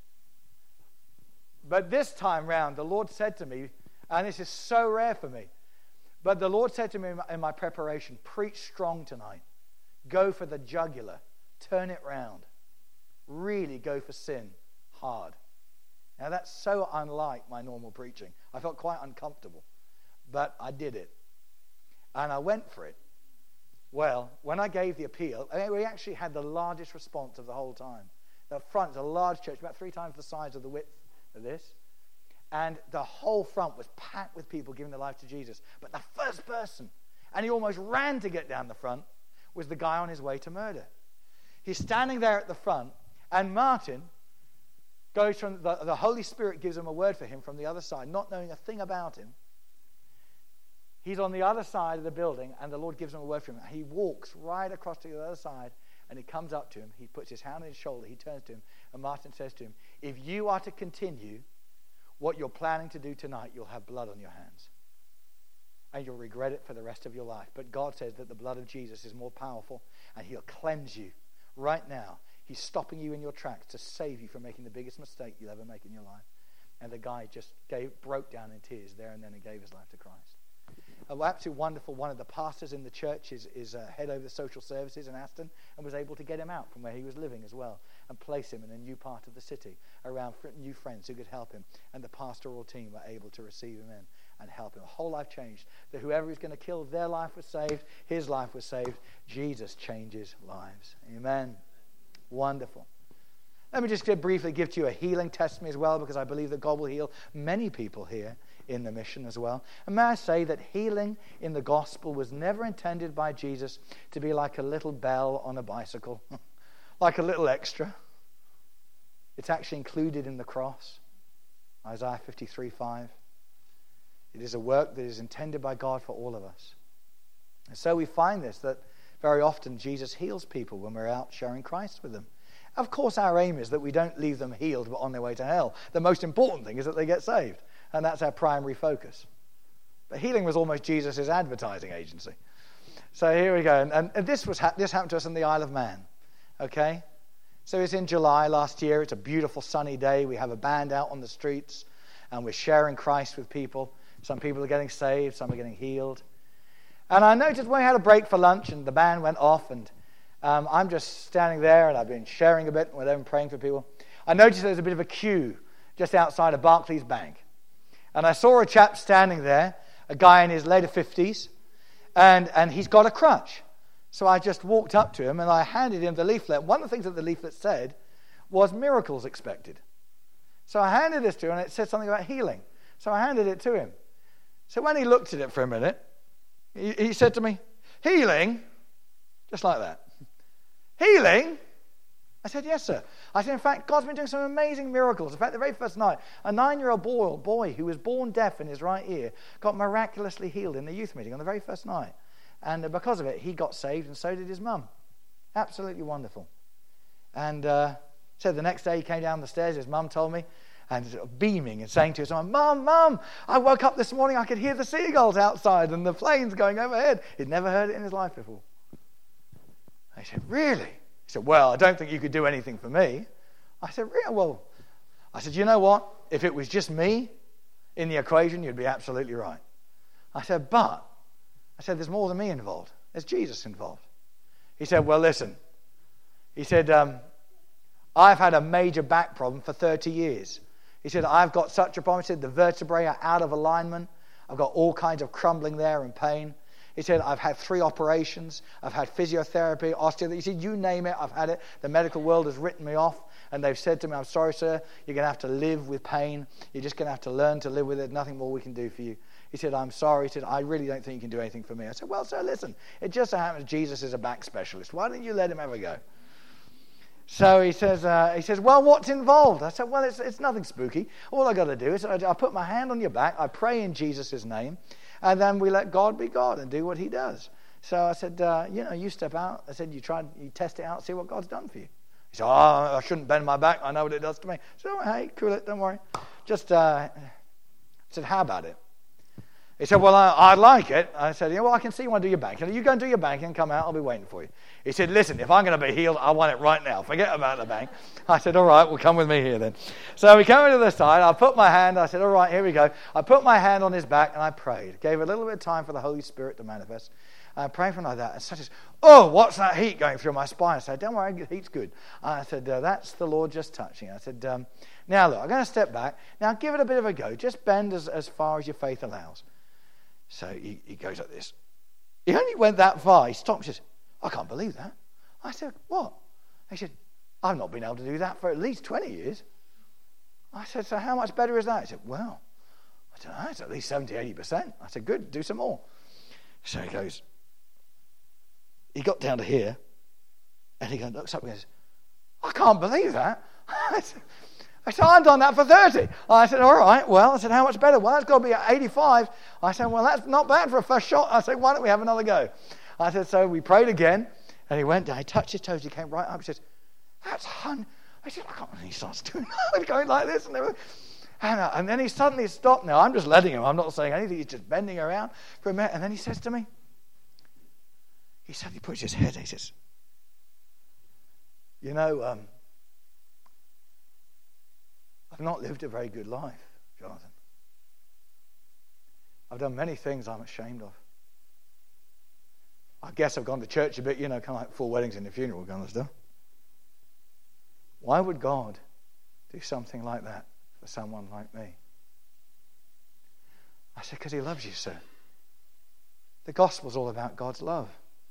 [SPEAKER 1] But this time round, the Lord said to me, and this is so rare for me, but the Lord said to me in my preparation, preach strong tonight. Go for the jugular. Turn it round. Really go for sin hard. Now that's so unlike my normal preaching. I felt quite uncomfortable, but I did it. And I went for it. Well, when I gave the appeal, we actually had the largest response of the whole time. The front is a large church, about 3 times the size of the width of this. And the whole front was packed with people giving their life to Jesus. But the first person, and he almost ran to get down the front, was the guy on his way to murder. He's standing there at the front, and Martin goes from, the Holy Spirit gives him a word for him from the other side, not knowing a thing about him. He's on the other side of the building, and the Lord gives him a word for him. He walks right across to the other side, and he comes up to him. He puts his hand on his shoulder. He turns to him, and Martin says to him, if you are to continue what you're planning to do tonight, you'll have blood on your hands. And you'll regret it for the rest of your life. But God says that the blood of Jesus is more powerful, and he'll cleanse you right now. He's stopping you in your tracks to save you from making the biggest mistake you'll ever make in your life. And the guy just broke down in tears there and then and gave his life to Christ. Absolutely wonderful. One of the pastors in the church is head over the social services in Aston, and was able to get him out from where he was living as well and place him in a new part of the city around new friends who could help him. And the pastoral team were able to receive him in and help him. A whole life changed. That whoever was going to kill, their life was saved. His life was saved. Jesus changes lives. Amen. Wonderful. Let me just briefly give to you a healing testimony as well, because I believe that God will heal many people here in the mission as well. And may I say that healing in the gospel was never intended by Jesus to be like a little bell on a bicycle, like a little extra. It's actually included in the cross. Isaiah 53:5. It is a work that is intended by God for all of us. And so we find this, that very often Jesus heals people when we're out sharing Christ with them. Of course, our aim is that we don't leave them healed but on their way to hell. The most important thing is that they get saved. And that's our primary focus. But healing was almost Jesus' advertising agency. So here we go. And this happened to us in the Isle of Man. Okay? So it's in July last year. It's a beautiful sunny day. We have a band out on the streets. And we're sharing Christ with people. Some people are getting saved. Some are getting healed. And I noticed when we had a break for lunch and the band went off. And I'm just standing there. And I've been sharing a bit with them, praying for people. I noticed there's a bit of a queue just outside of Barclays Bank. And I saw a chap standing there, a guy in his later 50s, and he's got a crutch. So I just walked up to him and I handed him the leaflet. One of the things that the leaflet said was miracles expected. So I handed this to him, and it said something about healing. So I handed it to him. So when he looked at it for a minute, he said to me, healing? Just like that. Healing? I said, yes, sir. I said, in fact, God's been doing some amazing miracles. In fact, the very first night, a 9-year-old boy who was born deaf in his right ear got miraculously healed in the youth meeting on the very first night. And because of it, he got saved, and so did his mum. Absolutely wonderful. And so the next day he came down the stairs, his mum told me, and beaming and saying to his mum, Mum, I woke up this morning, I could hear the seagulls outside and the planes going overhead. He'd never heard it in his life before. I said, really? He said, well, I don't think you could do anything for me. I said, really? Well, I said, you know what? If it was just me in the equation, you'd be absolutely right. I said, there's more than me involved. There's Jesus involved. He said, well, listen. He said, I've had a major back problem for 30 years. He said, I've got such a problem. He said, the vertebrae are out of alignment. I've got all kinds of crumbling there and pain. He said, I've had 3 operations. I've had physiotherapy, osteopathy. He said, you name it, I've had it. The medical world has written me off. And they've said to me, I'm sorry, sir, you're going to have to live with pain. You're just going to have to learn to live with it. Nothing more we can do for you. He said, I'm sorry. He said, I really don't think you can do anything for me. I said, well, sir, listen, it just so happens Jesus is a back specialist. Why don't you let him have a go? So he says, well, what's involved? I said, well, it's nothing spooky. All I got to do is I put my hand on your back, I pray in Jesus' name, and then we let God be God and do what he does. So I said, you step out. I said, you test it out, see what God's done for you. He said, I shouldn't bend my back. I know what it does to me. So, hey, cool it, don't worry. I said, how about it? He said, well, I'd like it. I said, yeah, well, I can see you want to do your banking. You go and do your banking and come out. I'll be waiting for you. He said, listen, if I'm going to be healed, I want it right now. Forget about the bank. I said, all right, well, come with me here then. So we came to the side. I put my hand. I said, all right, here we go. I put my hand on his back and I prayed. Gave a little bit of time for the Holy Spirit to manifest. I prayed for him like that. And such as, oh, what's that heat going through my spine? I said, don't worry, the heat's good. I said, that's the Lord just touching. I said, now look, I'm going to step back. Now give it a bit of a go. Just bend as far as your faith allows. So he goes like this. He only went that far. He stopped and says, I can't believe that. I said, what? He said, I've not been able to do that for at least 20 years. I said, so how much better is that? He said, well, I don't know, it's at least 70, 80%. I said, good, do some more. So he got down to here, and he looks up and goes, I can't believe that. I said, I've done that for 30. I said, all right, well, I said, how much better? Well, that's got to be at 85. I said, well, that's not bad for a first shot. I said, why don't we have another go? I said, so we prayed again, and he went down, he touched his toes, he came right up, he said, that's hun. I said, I can't believe he starts doing that, going like this and everything. And then he suddenly stopped. Now, I'm just letting him, I'm not saying anything, he's just bending around for a minute, and then he says to me, he suddenly puts his head, he says, I've not lived a very good life, Jonathan. I've done many things I'm ashamed of. I guess I've gone to church a bit, kind of like 4 weddings and a funeral kind of stuff. Why would God do something like that for someone like me? I said, because he loves you, sir. The gospel's all about God's love.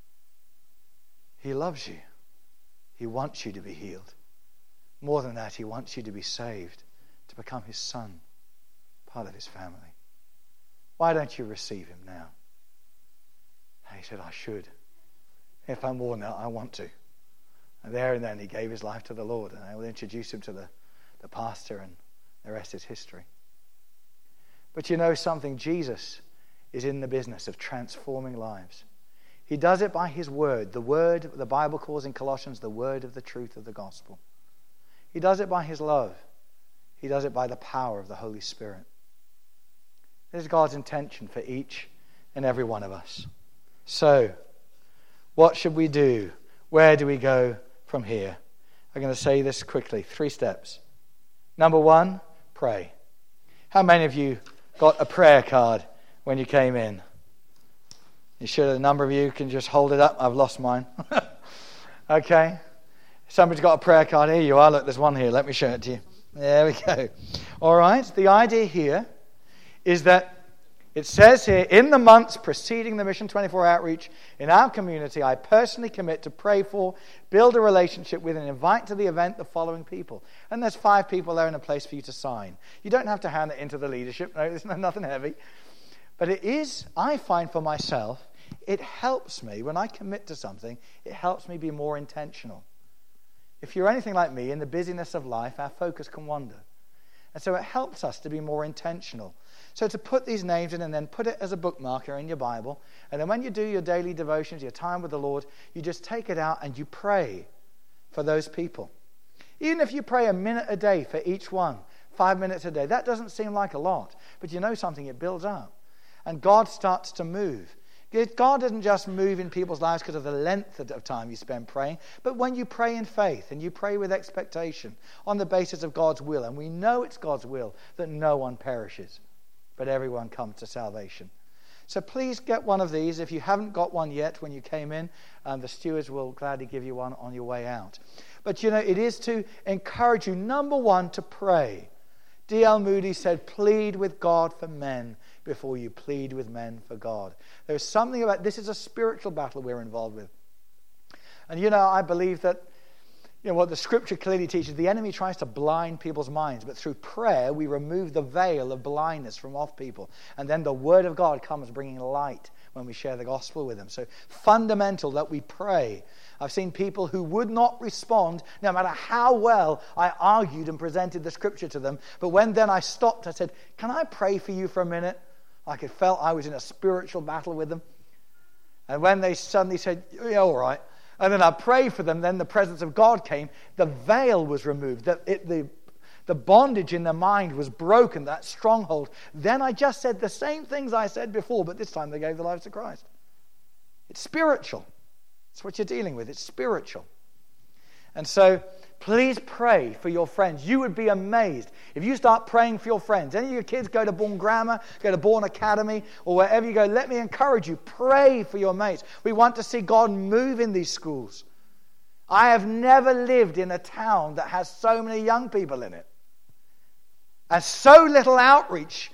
[SPEAKER 1] He loves you. He wants you to be healed. More than that, he wants you to be saved, to become his son, part of his family. Why don't you receive him now? And he said, I should. If I'm more than that, I want to. And there and then he gave his life to the Lord, and I will introduce him to the pastor, and the rest is history. But you know something? Jesus is in the business of transforming lives. He does it by his word. The word the Bible calls in Colossians the word of the truth of the gospel. He does it by his love. He does it by the power of the Holy Spirit. This is God's intention for each and every one of us. So, what should we do? Where do we go from here? I'm going to say this quickly. 3 steps. Number 1, pray. How many of you got a prayer card when you came in? You should. A number of you can just hold it up. I've lost mine. Okay. Somebody's got a prayer card. Here you are. Look, there's one here. Let me show it to you. There we go. All right. The idea here is that It says here, in the months preceding the Mission 24 outreach in our community, I personally commit to pray for, build a relationship with, and invite to the event the following people. And there's 5 people there in a place for you to sign. You don't have to hand it into the leadership. No, there's nothing heavy. But it is, I find for myself, it helps me, when I commit to something, it helps me be more intentional. If you're anything like me, in the busyness of life, our focus can wander. And so it helps us to be more intentional. So to put these names in and then put it as a bookmarker in your Bible, and then when you do your daily devotions, your time with the Lord, you just take it out and you pray for those people. Even if you pray a minute a day for each one, 5 minutes a day, that doesn't seem like a lot. But you know something, it builds up. And God starts to move. God doesn't just move in people's lives because of the length of time you spend praying, but when you pray in faith and you pray with expectation on the basis of God's will, and we know it's God's will that no one perishes, but everyone comes to salvation. So please get one of these. If you haven't got one yet when you came in, the stewards will gladly give you one on your way out. But it is to encourage you, number one, to pray. D.L. Moody said, plead with God for men before you plead with men for God. There's something about this is a spiritual battle we're involved with. And I believe that what the scripture clearly teaches, the enemy tries to blind people's minds, but through prayer we remove the veil of blindness from off people. And then the word of God comes bringing light when we share the gospel with them. So fundamental that we pray. I've seen people who would not respond no matter how well I argued and presented the scripture to them. But when then I stopped, I said, can I pray for you for a minute? Like it felt I was in a spiritual battle with them. And when they suddenly said, yeah, all right. And then I prayed for them, then the presence of God came. The veil was removed. The bondage in their mind was broken, that stronghold. Then I just said the same things I said before, but this time they gave their lives to Christ. It's spiritual. It's what you're dealing with. It's spiritual. And so please pray for your friends. You would be amazed if you start praying for your friends. Any of your kids go to Bourne Grammar, go to Bourne Academy, or wherever you go, let me encourage you. Pray for your mates. We want to see God move in these schools. I have never lived in a town that has so many young people in it. And so little outreach,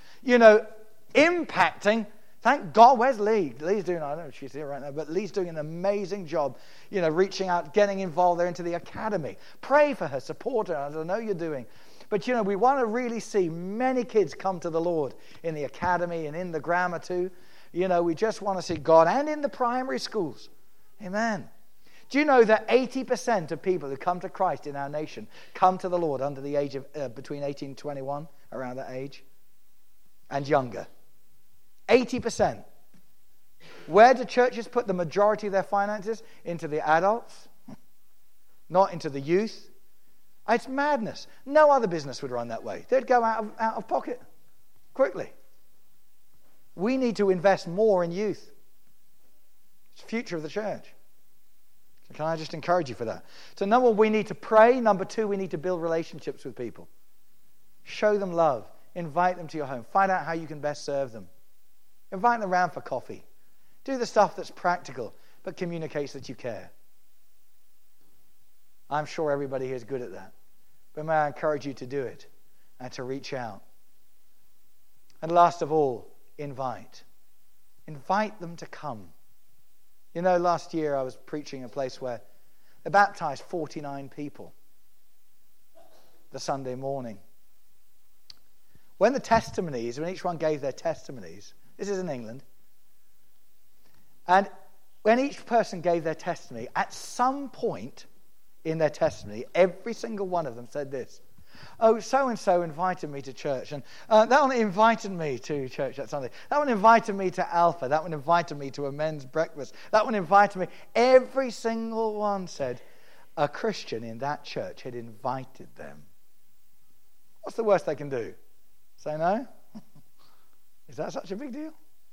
[SPEAKER 1] impacting. Thank God. Where's Lee? Lee's doing, I don't know if she's here right now, but Lee's doing an amazing job, reaching out, getting involved there into the academy. Pray for her, support her, as I know you're doing. But, we want to really see many kids come to the Lord in the academy and in the grammar too. We just want to see God, and in the primary schools. Amen. Do you know that 80% of people who come to Christ in our nation come to the Lord under the age of between 18 and 21, around that age, and younger? 80%. Where do churches put the majority of their finances? Into the adults, not into the youth. It's madness. No other business would run that way. They'd go out of pocket quickly. We need to invest more in youth. It's the future of the church. So can I just encourage you for that? So number one, we need to pray. Number two, we need to build relationships with people. Show them love. Invite them to your home. Find out how you can best serve them. Invite them around for coffee. Do the stuff that's practical, but communicates that you care. I'm sure everybody here is good at that. But may I encourage you to do it and to reach out. And last of all, invite. Invite them to come. Last year I was preaching a place where they baptized 49 people the Sunday morning. When each one gave their testimonies, this is in England, and when each person gave their testimony, at some point in their testimony, every single one of them said this: oh, so-and-so invited me to church, and that one invited me to church that Sunday. That one invited me to Alpha. That one invited me to a men's breakfast. That one invited me. Every single one said a Christian in that church had invited them. What's the worst they can do? Say no? Is that such a big deal?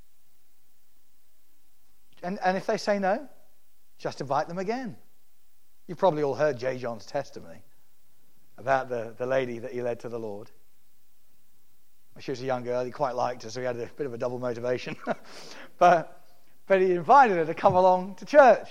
[SPEAKER 1] And if they say no, just invite them again. You've probably all heard J. John's testimony about the lady that he led to the Lord. She was a young girl. He quite liked her, so he had a bit of a double motivation. but he invited her to come along to church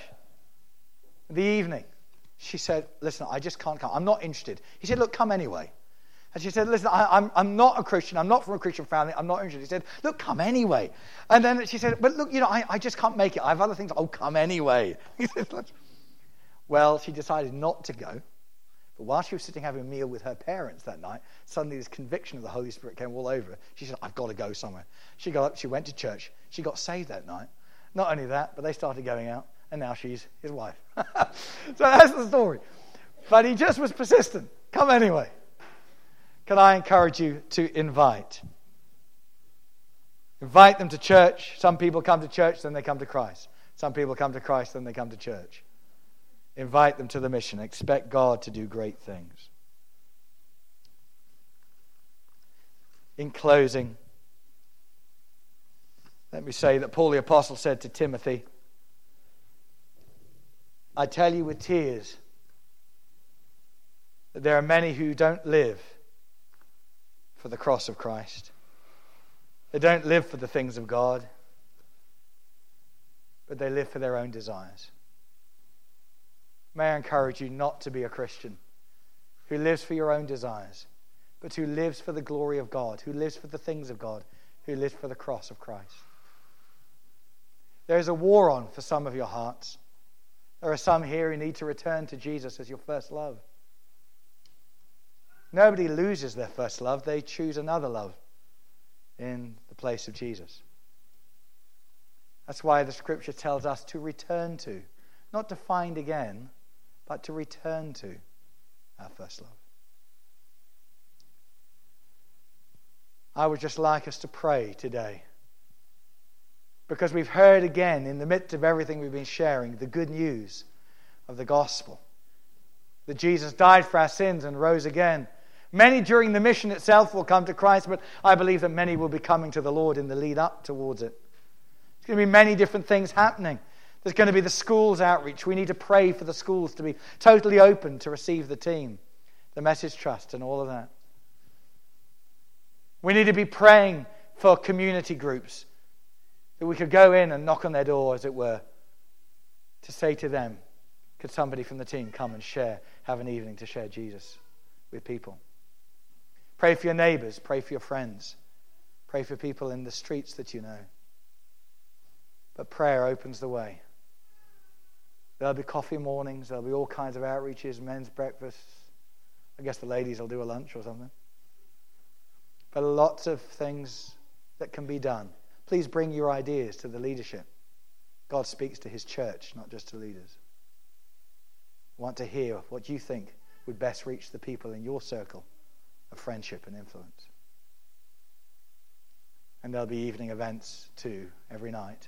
[SPEAKER 1] in the evening. She said, listen, I just can't come. I'm not interested. He said, look, come anyway. And she said, listen, I'm not a Christian. I'm not from a Christian family. I'm not interested. He said, look, come anyway. And then she said, but look, I just can't make it. I have other things. Oh, come anyway. He said, well, she decided not to go. But while she was sitting having a meal with her parents that night, suddenly this conviction of the Holy Spirit came all over her. She said, I've got to go somewhere. She got up, she went to church. She got saved that night. Not only that, but they started going out, and now she's his wife. So that's the story. But he just was persistent. Come anyway. Can I encourage you to invite? Invite them to church. Some people come to church, then they come to Christ. Some people come to Christ, then they come to church. Invite them to the mission. Expect God to do great things. In closing, let me say that Paul the Apostle said to Timothy, I tell you with tears that there are many who don't live for the cross of Christ. They don't live for the things of God, but they live for their own desires. May I encourage you not to be a Christian who lives for your own desires, but who lives for the glory of God, who lives for the things of God, who lives for the cross of Christ. There is a war on for some of your hearts. There are some here who need to return to Jesus as your first love. Nobody loses their first love. They choose another love in the place of Jesus. That's why the Scripture tells us to return to, not to find again, but to return to our first love. I would just like us to pray today, because we've heard again, in the midst of everything we've been sharing, the good news of the gospel. That Jesus died for our sins and rose again. Many during the mission itself will come to Christ, but I believe that many will be coming to the Lord in the lead up towards it. There's going to be many different things happening. There's going to be the schools outreach. We need to pray for the schools to be totally open to receive the team, the Message Trust and all of that. We need to be praying for community groups, that we could go in and knock on their door, as it were, to say to them, could somebody from the team come and have an evening to share Jesus with people? Pray for your neighbors, pray for your friends, pray for people in the streets that you know. But prayer opens the way. There'll be coffee mornings, there'll be all kinds of outreaches, men's breakfasts. I guess the ladies will do a lunch or something. But lots of things that can be done. Please bring your ideas to the leadership. God speaks to his church, not just to leaders. I want to hear what you think would best reach the people in your circle of friendship and influence. And there'll be evening events too, every night,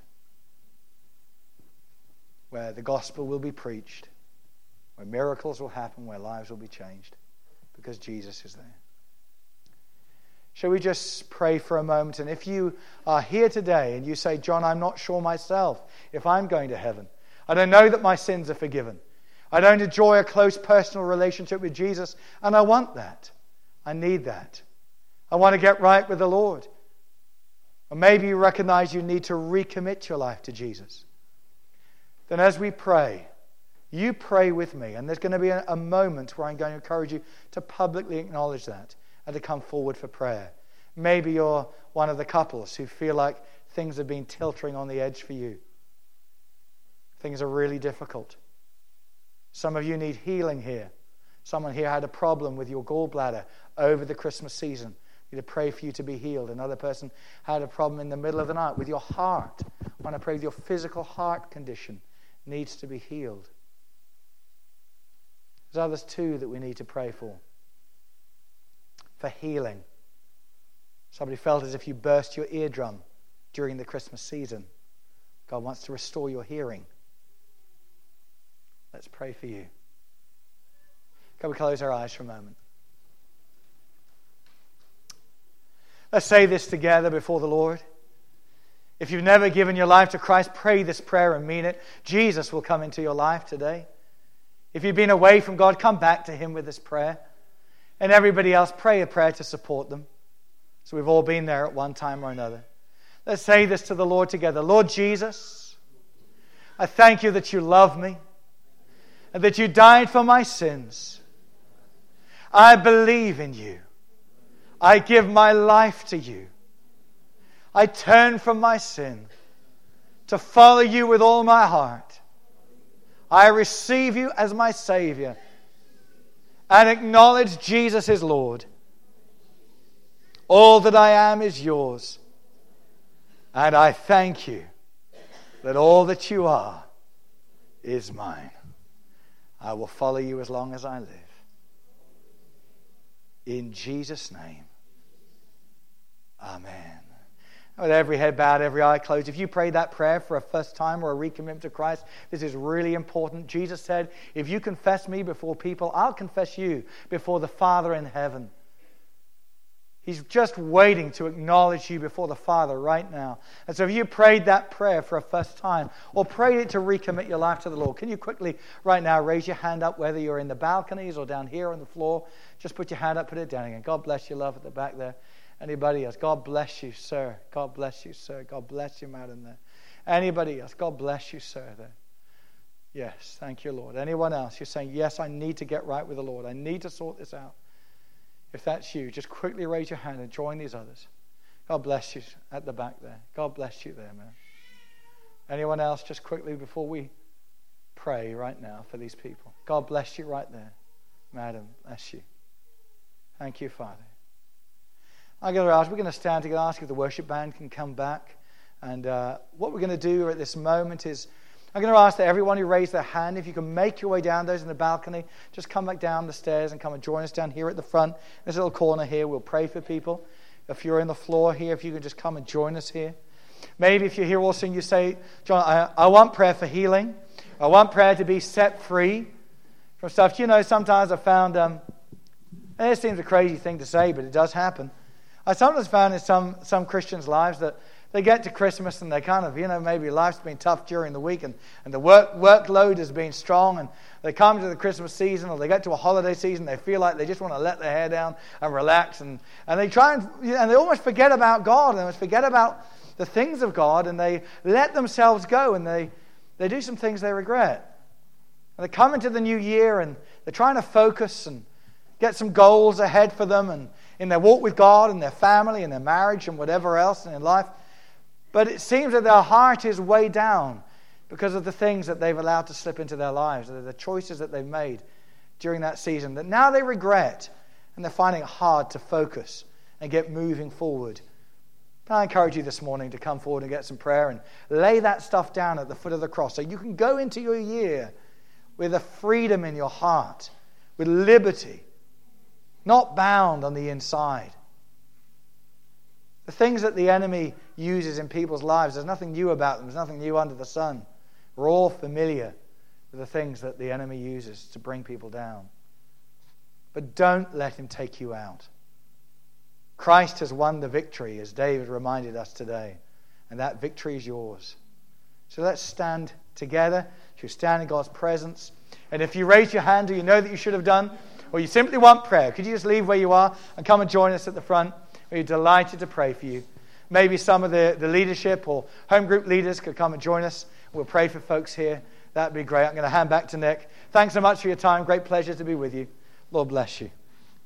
[SPEAKER 1] where the gospel will be preached, where miracles will happen, where lives will be changed, because Jesus is there. Shall we just pray for a moment? And if you are here today and you say, John, I'm not sure myself if I'm going to heaven. I don't know that my sins are forgiven. I don't enjoy a close personal relationship with Jesus, and I want that. I need that. I want to get right with the Lord. Or maybe you recognize you need to recommit your life to Jesus. Then as we pray, you pray with me, and there's going to be a moment where I'm going to encourage you to publicly acknowledge that and to come forward for prayer. Maybe you're one of the couples who feel like things have been tilting on the edge for you. Things are really difficult. Some of you need healing here. Someone here had a problem with your gallbladder over the Christmas season. We need to pray for you to be healed. Another person had a problem in the middle of the night with your heart. I want to pray with your physical heart condition needs to be healed. There's others too that we need to pray for healing. Somebody felt as if you burst your eardrum during the Christmas season. God wants to restore your hearing. Let's pray for you. Can we close our eyes for a moment? Let's say this together before the Lord. If you've never given your life to Christ, pray this prayer and mean it. Jesus will come into your life today. If you've been away from God, come back to him with this prayer. And everybody else, pray a prayer to support them. So we've all been there at one time or another. Let's say this to the Lord together. Lord Jesus, I thank you that you love me and that you died for my sins. I believe in you. I give my life to you. I turn from my sin to follow you with all my heart. I receive you as my Savior and acknowledge Jesus is Lord. All that I am is yours. And I thank you that all that you are is mine. I will follow you as long as I live. In Jesus' name, amen. With every head bowed, every eye closed, if you prayed that prayer for a first time or a recommitment to Christ, this is really important. Jesus said, if you confess me before people, I'll confess you before the Father in heaven. He's just waiting to acknowledge you before the Father right now. And so if you prayed that prayer for a first time or prayed it to recommit your life to the Lord, can you quickly right now raise your hand up, whether you're in the balconies or down here on the floor? Just put your hand up, put it down again. God bless you, love, at the back there. Anybody else? God bless you, sir. God bless you, sir. God bless you, madam, there. Anybody else? God bless you, sir, there. Yes, thank you, Lord. Anyone else? You're saying, yes, I need to get right with the Lord. I need to sort this out. If that's you, just quickly raise your hand and join these others. God bless you at the back there. God bless you there, man. Anyone else, just quickly before we pray right now for these people. God bless you right there. Madam, bless you. Thank you, Father. We're going to stand together, ask if the worship band can come back. And what we're going to do at this moment is, I'm going to ask that everyone who raised their hand, if you can make your way down, those in the balcony, just come back down the stairs and come and join us down here at the front. This little corner here, we'll pray for people. If you're in the floor here, if you can just come and join us here. Maybe if you're here also and you say, John, I want prayer for healing. I want prayer to be set free from stuff. You know, sometimes I found, and it seems a crazy thing to say, but it does happen. I sometimes found in some Christians' lives that they get to Christmas and they kind of, maybe life's been tough during the week and the workload has been strong, and they come to the Christmas season or they get to a holiday season, they feel like they just want to let their hair down and relax, and they try and they almost forget about God, and they almost forget about the things of God, and they let themselves go, and they do some things they regret. And they come into the new year and they're trying to focus and get some goals ahead for them and in their walk with God and their family and their marriage and whatever else in their life. But it seems that their heart is way down because of the things that they've allowed to slip into their lives, the choices that they've made during that season that now they regret, and they're finding it hard to focus and get moving forward. But I encourage you this morning to come forward and get some prayer and lay that stuff down at the foot of the cross so you can go into your year with a freedom in your heart, with liberty, not bound on the inside. The things that the enemy uses in people's lives, there's nothing new about them. There's nothing new under the sun. We're all familiar with the things that the enemy uses to bring people down. But don't let him take you out. Christ has won the victory, as David reminded us today. And that victory is yours. So let's stand together. You stand in God's presence. And if you raise your hand, or you know that you should have done, or you simply want prayer, could you just leave where you are and come and join us at the front? We're delighted to pray for you. Maybe some of the leadership or home group leaders could come and join us. We'll pray for folks here. That'd be great. I'm going to hand back to Nick. Thanks so much for your time. Great pleasure to be with you. Lord bless you.